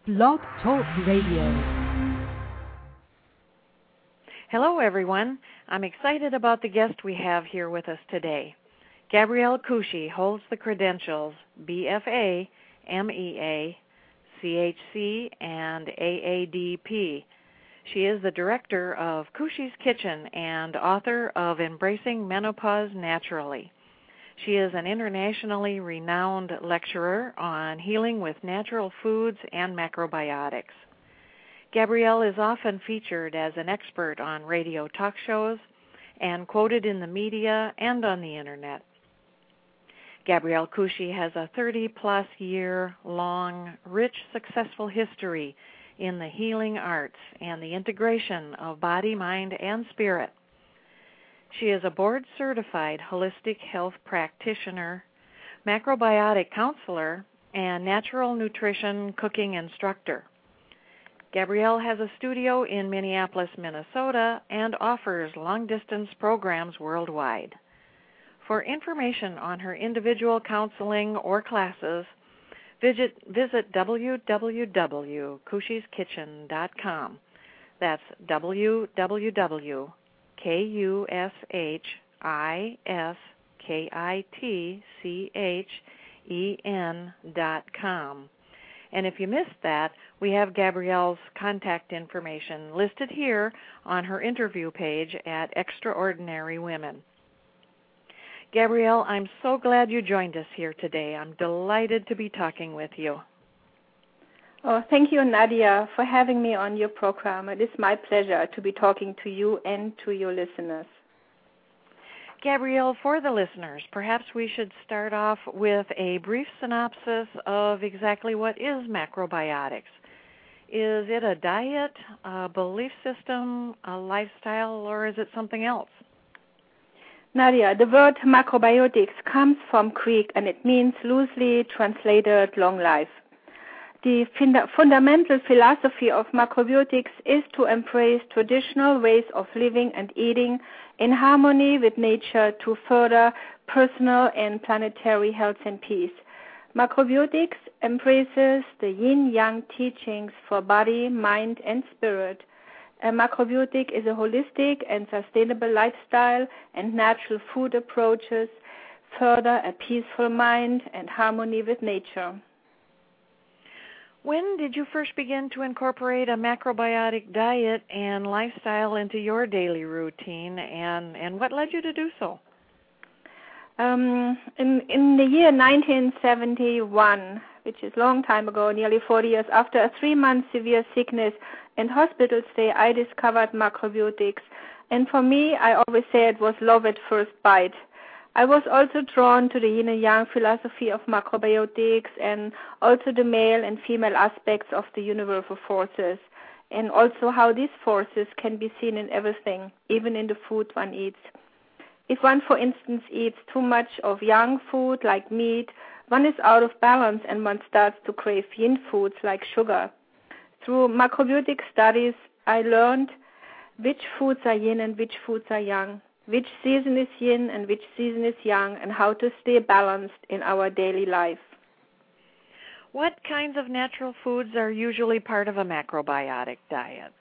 Blog Talk Radio. Hello, everyone. I'm excited about the guest we have here with us today. Gabrielle Kushi holds the credentials BFA, MEA, CHC, and AADP. She is the director of Kushi's Kitchen and author of Embracing Menopause Naturally. She is an internationally renowned lecturer on healing with natural foods and macrobiotics. Gabrielle is often featured as an expert on radio talk shows and quoted in the media and on the Internet. Gabrielle Kushi has a 30-plus year long, rich, successful history in the healing arts and the integration of body, mind, and spirit. She is a board-certified holistic health practitioner, macrobiotic counselor, and natural nutrition cooking instructor. Gabrielle has a studio in Minneapolis, Minnesota, and offers long-distance programs worldwide. For information on her individual counseling or classes, visit www.kushiskitchen.com. That's www.KUSHISKITCHEN.com. And if you missed that, we have Gabrielle's contact information listed here on her interview page at Extraordinary Women. Gabrielle, I'm so glad you joined us here today. I'm delighted to be talking with you. Oh, thank you, Nadia, for having me on your program. It is my pleasure to be talking to you and to your listeners. Gabrielle, for the listeners, perhaps we should start off with a brief synopsis of exactly what is macrobiotics. Is it a diet, a belief system, a lifestyle, or is it something else? Nadia, the word macrobiotics comes from Greek and it means loosely translated long life. The fundamental philosophy of macrobiotics is to embrace traditional ways of living and eating in harmony with nature to further personal and planetary health and peace. Macrobiotics embraces the yin-yang teachings for body, mind, and spirit. A macrobiotic is a holistic and sustainable lifestyle and natural food approaches, further a peaceful mind and harmony with nature. When did you first begin to incorporate a macrobiotic diet and lifestyle into your daily routine, and what led you to do so? In the year 1971, which is a long time ago, nearly 40 years, after a 3-month severe sickness and hospital stay, I discovered macrobiotics. And for me, I always say it was love at first bite. I was also drawn to the yin and yang philosophy of macrobiotics and also the male and female aspects of the universal forces, and also how these forces can be seen in everything, even in the food one eats. If one, for instance, eats too much of yang food like meat, one is out of balance and one starts to crave yin foods like sugar. Through macrobiotic studies, I learned which foods are yin and which foods are yang, which season is yin and which season is yang, and how to stay balanced in our daily life. What kinds of natural foods are usually part of a macrobiotic diet?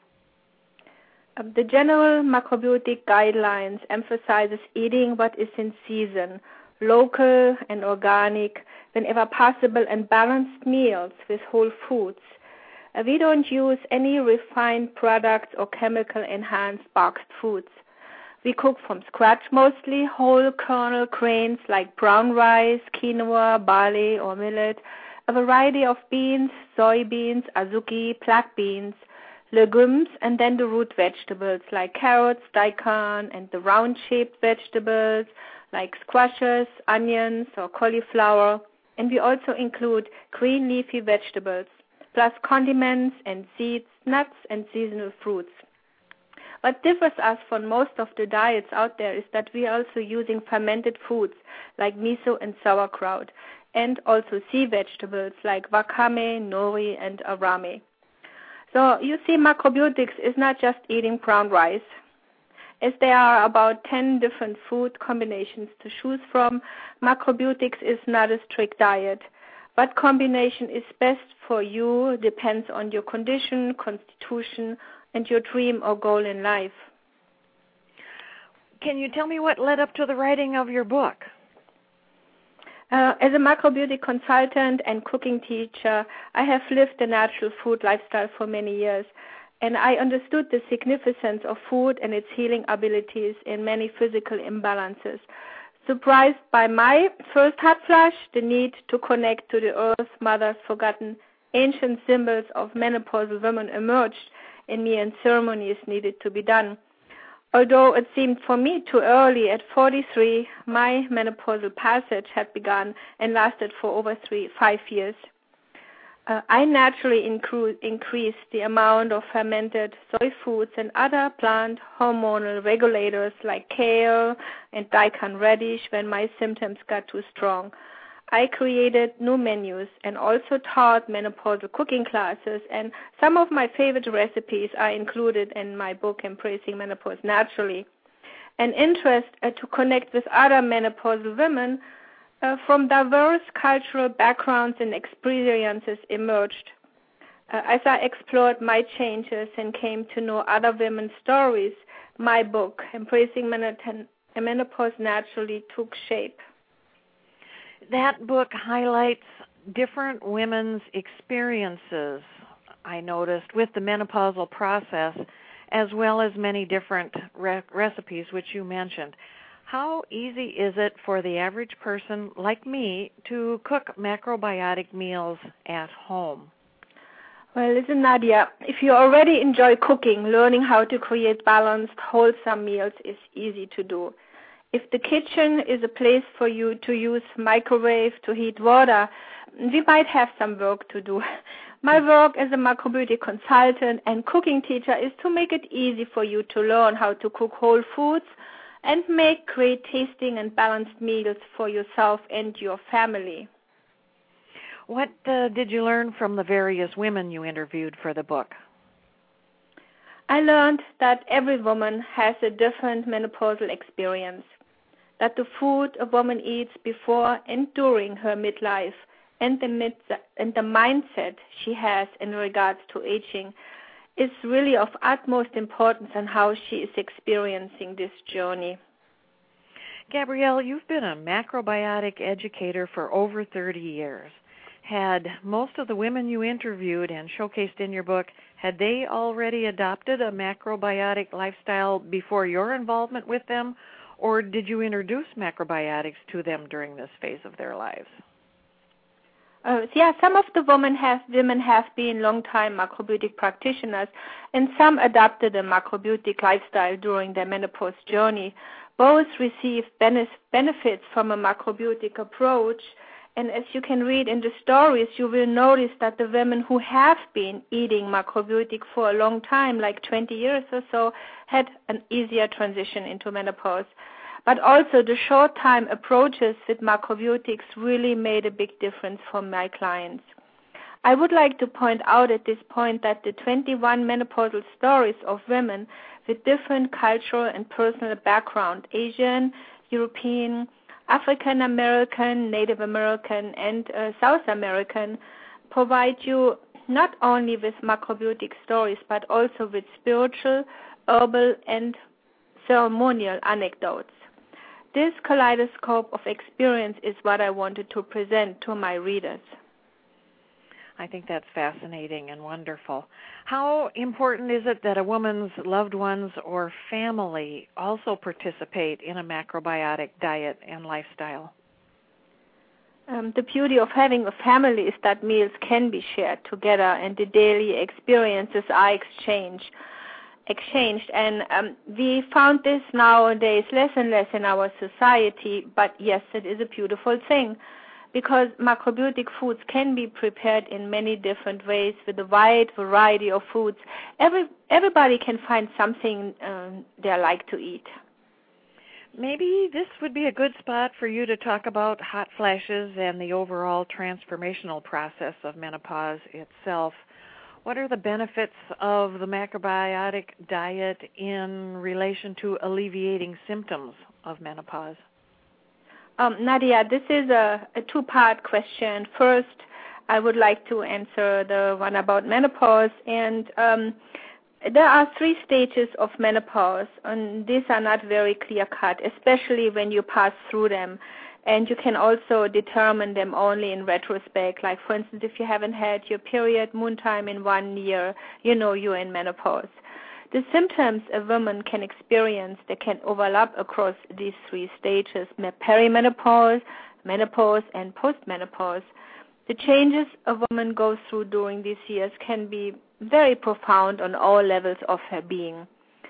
The general macrobiotic guidelines emphasizes eating what is in season, local and organic, whenever possible, and balanced meals with whole foods. We don't use any refined products or chemical-enhanced boxed foods. We cook from scratch mostly whole kernel grains like brown rice, quinoa, barley, or millet, a variety of beans, soybeans, azuki, black beans, legumes, and then the root vegetables like carrots, daikon, and the round-shaped vegetables like squashes, onions, or cauliflower. And we also include green leafy vegetables, plus condiments and seeds, nuts, and seasonal fruits. What differs us from most of the diets out there is that we are also using fermented foods like miso and sauerkraut, and also sea vegetables like wakame, nori, and arame. So you see, macrobiotics is not just eating brown rice. As there are about 10 different food combinations to choose from, macrobiotics is not a strict diet. What combination is best for you depends on your condition, constitution, and your dream or goal in life. Can you tell me what led up to the writing of your book? As a macrobiotic consultant and cooking teacher, I have lived the natural food lifestyle for many years, and I understood the significance of food and its healing abilities in many physical imbalances. Surprised by my first hot flash, the need to connect to the Earth Mother's forgotten ancient symbols of menopausal women emerged in me, and ceremonies needed to be done. Although it seemed for me too early, at 43, my menopausal passage had begun and lasted for over 5 years. I naturally increased the amount of fermented soy foods and other plant hormonal regulators like kale and daikon radish when my symptoms got too strong. I created new menus and also taught menopausal cooking classes, and some of my favorite recipes are included in my book, Embracing Menopause Naturally. An interest to connect with other menopausal women from diverse cultural backgrounds and experiences emerged. As I explored my changes and came to know other women's stories, my book, Embracing Menopause Naturally, took shape. That book highlights different women's experiences, I noticed, with the menopausal process, as well as many different recipes, which you mentioned. How easy is it for the average person like me to cook macrobiotic meals at home? Well, listen, Nadia, if you already enjoy cooking, learning how to create balanced, wholesome meals is easy to do. If the kitchen is a place for you to use microwave to heat water, we might have some work to do. My work as a macrobiotic consultant and cooking teacher is to make it easy for you to learn how to cook whole foods and make great tasting and balanced meals for yourself and your family. What did you learn from the various women you interviewed for the book? I learned that every woman has a different menopausal experience, that the food a woman eats before and during her midlife and the mindset she has in regards to aging is really of utmost importance in how she is experiencing this journey. Gabrielle, you've been a macrobiotic educator for over 30 years. Had most of the women you interviewed and showcased in your book, had they already adopted a macrobiotic lifestyle before your involvement with them, or did you introduce macrobiotics to them during this phase of their lives? Yeah, some of the women have been long-time macrobiotic practitioners, and some adopted a macrobiotic lifestyle during their menopause journey. Both received benefits from a macrobiotic approach, and as you can read in the stories, you will notice that the women who have been eating macrobiotic for a long time, like 20 years or so, had an easier transition into menopause. But also the short-time approaches with macrobiotics really made a big difference for my clients. I would like to point out at this point that the 21 menopausal stories of women with different cultural and personal background, Asian, European, African American, Native American, and South American, provide you not only with macrobiotic stories, but also with spiritual, herbal, and ceremonial anecdotes. This kaleidoscope of experience is what I wanted to present to my readers. I think that's fascinating and wonderful. How important is it that a woman's loved ones or family also participate in a macrobiotic diet and lifestyle? The beauty of having a family is that meals can be shared together and the daily experiences are exchanged. And we found this nowadays less and less in our society, but yes, it is a beautiful thing, because macrobiotic foods can be prepared in many different ways with a wide variety of foods. Everybody can find something they like to eat. Maybe this would be a good spot for you to talk about hot flashes and the overall transformational process of menopause itself. What are the benefits of the macrobiotic diet in relation to alleviating symptoms of menopause? Nadia, this is a two-part question. First, I would like to answer the one about menopause. And there are 3 stages of menopause, and these are not very clear-cut, especially when you pass through them. And you can also determine them only in retrospect. Like, for instance, if you haven't had your period moon time in 1 year, you know you're in menopause. The symptoms a woman can experience, they can overlap across these 3 stages: perimenopause, menopause, and postmenopause. The changes a woman goes through during these years can be very profound on all levels of her being.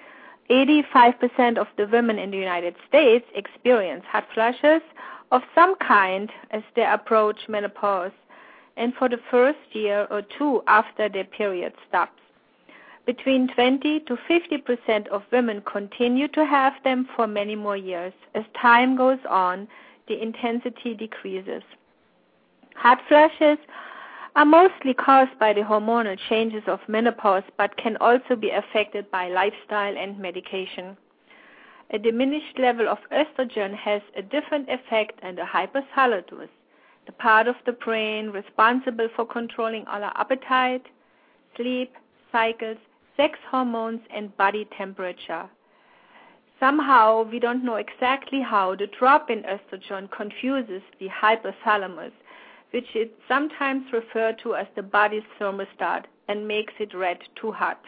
85% of the women in the United States experience hot flashes of some kind as they approach menopause, and for the first year or 2 after their period stops. Between 20 to 50% of women continue to have them for many more years. As time goes on, the intensity decreases. Hot flashes are mostly caused by the hormonal changes of menopause, but can also be affected by lifestyle and medication. A diminished level of estrogen has a different effect on the hypothalamus, the part of the brain responsible for controlling our appetite, sleep, cycles, sex hormones, and body temperature. Somehow, we don't know exactly how, the drop in estrogen confuses the hypothalamus, which is sometimes referred to as the body's thermostat, and makes it red too hot.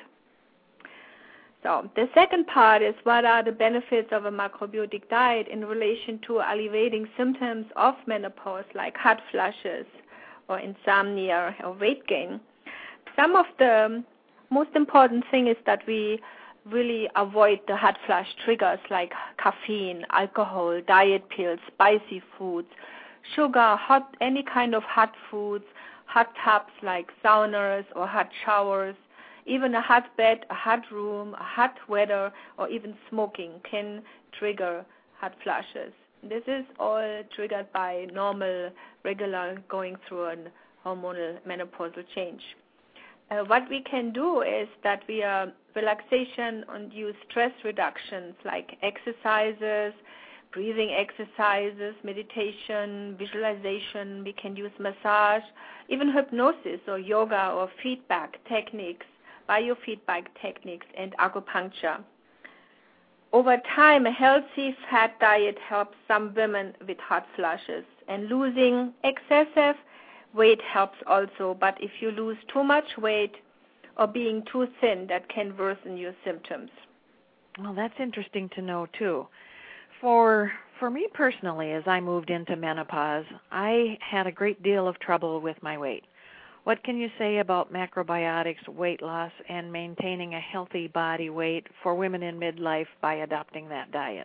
So the second part is, what are the benefits of a macrobiotic diet in relation to alleviating symptoms of menopause like hot flashes or insomnia or weight gain? Some of the most important thing is that we really avoid the hot flash triggers like caffeine, alcohol, diet pills, spicy foods, sugar, any kind of hot foods, hot tubs like saunas or hot showers. Even a hot bed, a hot room, a hot weather, or even smoking can trigger hot flashes. This is all triggered by normal, regular going through a hormonal menopausal change. What we can do is that we relaxation and use stress reductions like exercises, breathing exercises, meditation, visualization. We can use massage, even hypnosis or yoga or feedback techniques, biofeedback techniques, and acupuncture. Over time, a healthy fat diet helps some women with hot flashes, and losing excessive weight helps also. But if you lose too much weight or being too thin, that can worsen your symptoms. Well, that's interesting to know, too. For me personally, as I moved into menopause, I had a great deal of trouble with my weight. What can you say about macrobiotics, weight loss, and maintaining a healthy body weight for women in midlife by adopting that diet?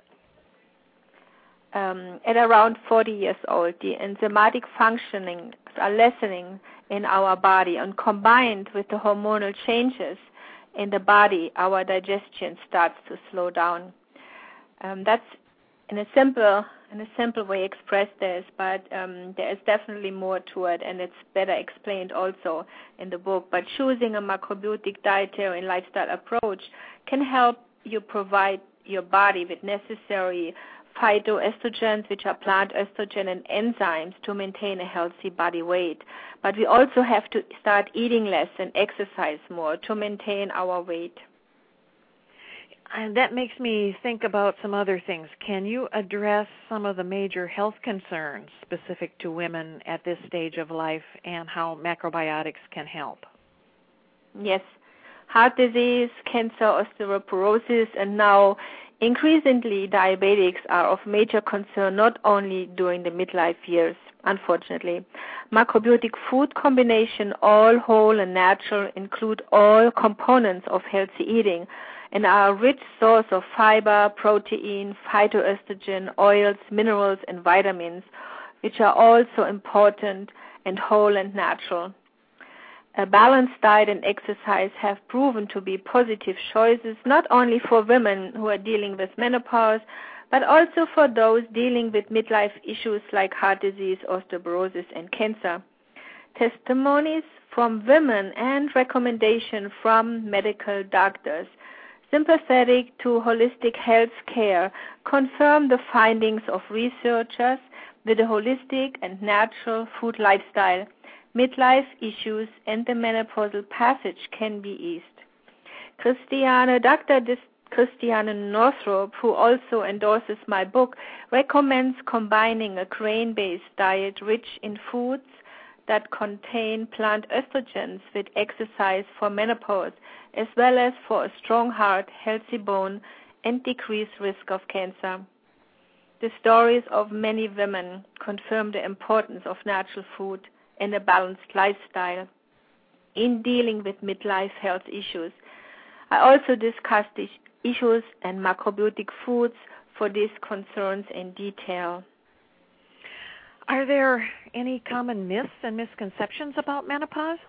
At around 40 years old, the enzymatic functioning are lessening in our body, and combined with the hormonal changes in the body, our digestion starts to slow down. That's in a simple way expressed this, but there is definitely more to it, and it's better explained also in the book. But choosing a macrobiotic dietary and lifestyle approach can help you provide your body with necessary phytoestrogens, which are plant estrogen, and enzymes to maintain a healthy body weight. But we also have to start eating less and exercise more to maintain our weight. And that makes me think about some other things. Can you address some of the major health concerns specific to women at this stage of life and how macrobiotics can help? Yes. Heart disease, cancer, osteoporosis, and now increasingly diabetics are of major concern not only during the midlife years, unfortunately. Macrobiotic food combination, all whole and natural, include all components of healthy eating, and are a rich source of fiber, protein, phytoestrogen, oils, minerals, and vitamins, which are also important and whole and natural. A balanced diet and exercise have proven to be positive choices not only for women who are dealing with menopause, but also for those dealing with midlife issues like heart disease, osteoporosis, and cancer. Testimonies from women and recommendations from medical doctors sympathetic to holistic health care, confirm the findings of researchers with a holistic and natural food lifestyle. Midlife issues and the menopausal passage can be eased. Dr. Christiane Northrup, who also endorses my book, recommends combining a grain-based diet rich in foods that contain plant estrogens with exercise for menopause, as well as for a strong heart, healthy bone, and decreased risk of cancer. The stories of many women confirm the importance of natural food and a balanced lifestyle in dealing with midlife health issues. I also discussed these issues and macrobiotic foods for these concerns in detail. Are there any common myths and misconceptions about menopause?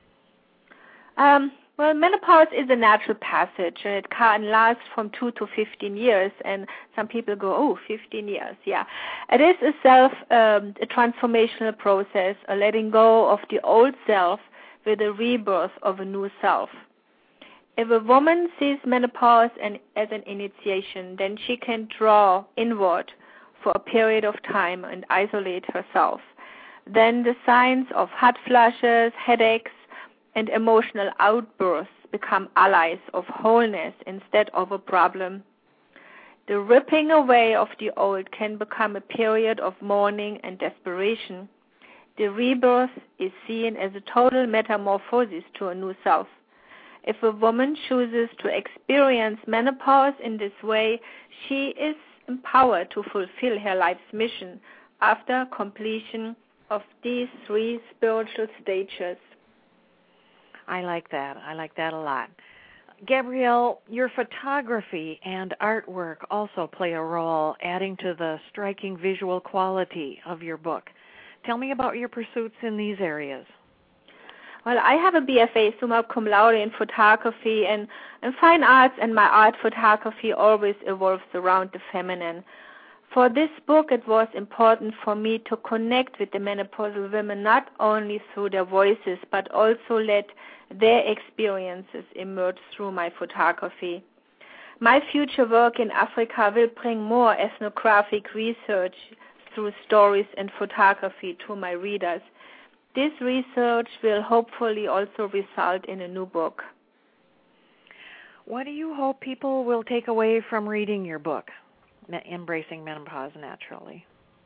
Well, menopause is a natural passage, and it can last from 2 to 15 years, and some people go, 15 years, yeah. It is a transformational process, a letting go of the old self with a rebirth of a new self. If a woman sees menopause as an initiation, then she can draw inward for a period of time and isolate herself. Then the signs of hot flushes, headaches, and emotional outbursts become allies of wholeness instead of a problem. The ripping away of the old can become a period of mourning and desperation. The rebirth is seen as a total metamorphosis to a new self. If a woman chooses to experience menopause in this way, she is empowered to fulfill her life's mission after completion of these 3 spiritual stages. I like that. I like that a lot. Gabrielle, your photography and artwork also play a role, adding to the striking visual quality of your book. Tell me about your pursuits in these areas. Well, I have a BFA summa cum laude in photography, and fine arts, and my art photography always evolves around the feminine. For this book, it was important for me to connect with the menopausal women not only through their voices, but also let their experiences emerge through my photography. My future work in Africa will bring more ethnographic research through stories and photography to my readers. This research will hopefully also result in a new book. What do you hope people will take away from reading your book, Embracing Menopause Naturally?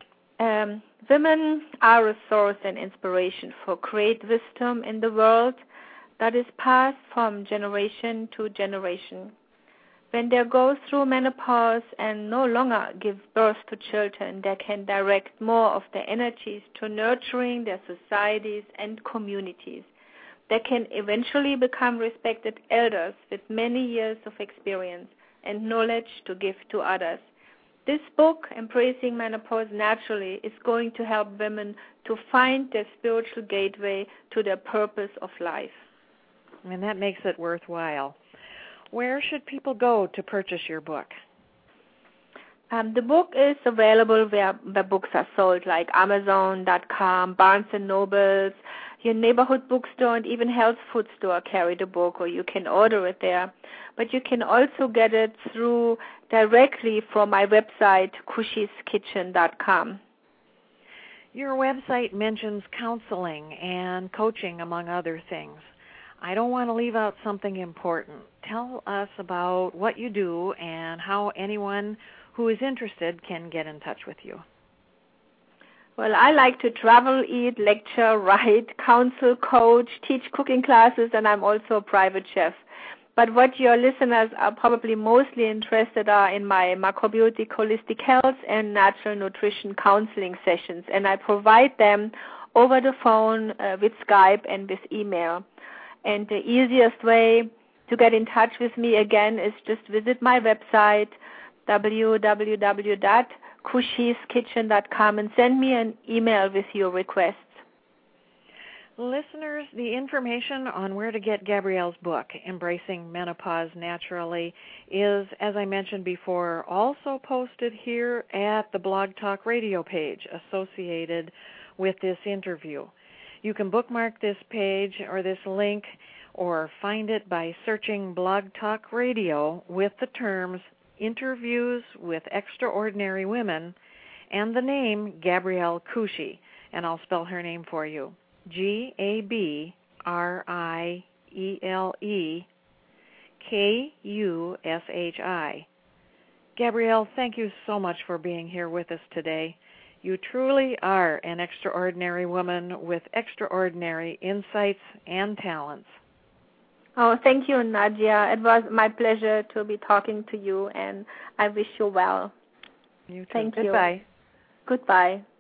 Women are a source and inspiration for great wisdom in the world that is passed from generation to generation. When they go through menopause and no longer give birth to children, they can direct more of their energies to nurturing their societies and communities. They can eventually become respected elders with many years of experience and knowledge to give to others. This book, Embracing Menopause Naturally, is going to help women to find their spiritual gateway to their purpose of life. And that makes it worthwhile. Where should people go to purchase your book? The book is available where books are sold, like Amazon.com, Barnes & Nobles, your neighborhood bookstore, and even health food store carry the book, or you can order it there. But you can also get it through directly from my website, Kushi'sKitchen.com. Your website mentions counseling and coaching, among other things. I don't want to leave out something important. Tell us about what you do and how anyone who is interested can get in touch with you. Well, I like to travel, eat, lecture, write, counsel, coach, teach cooking classes, and I'm also a private chef. But what your listeners are probably mostly interested are in my macrobiotic holistic health and natural nutrition counseling sessions, and I provide them over the phone with Skype and with email. And the easiest way to get in touch with me again is just visit my website, www.Kushi'sKitchen.com, and send me an email with your requests. Listeners, the information on where to get Gabrielle's book, Embracing Menopause Naturally, is, as I mentioned before, also posted here at the Blog Talk Radio page associated with this interview. You can bookmark this page or this link or find it by searching Blog Talk Radio with the terms Interviews with Extraordinary Women and the name Gabrielle Kushi, and I'll spell her name for you. GABRIELEKUSHI. Gabrielle, thank you so much for being here with us today. You truly are an extraordinary woman with extraordinary insights and talents. Oh, thank you, Nadia. It was my pleasure to be talking to you, and I wish you well. You too. Thank you. Goodbye. Goodbye.